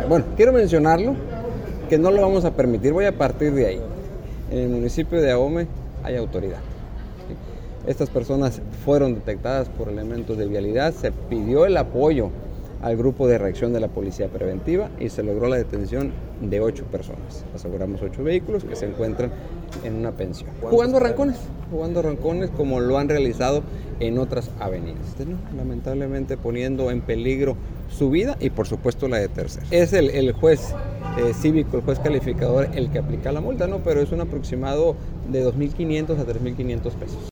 Bueno, quiero mencionarlo, que no lo vamos a permitir, voy a partir de ahí. En el municipio de Ahome hay autoridad. Estas personas fueron detectadas por elementos de vialidad, se pidió el apoyo al grupo de reacción de la Policía Preventiva y se logró la detención de 8 personas. Aseguramos 8 vehículos que se encuentran en una pensión. Jugando rancones como lo han realizado en otras avenidas, ¿no? Lamentablemente poniendo en peligro su vida y por supuesto la de terceros. Es el juez cívico, el juez calificador, el que aplica la multa, ¿no? Pero es un aproximado de 2.500 a 3.500 pesos.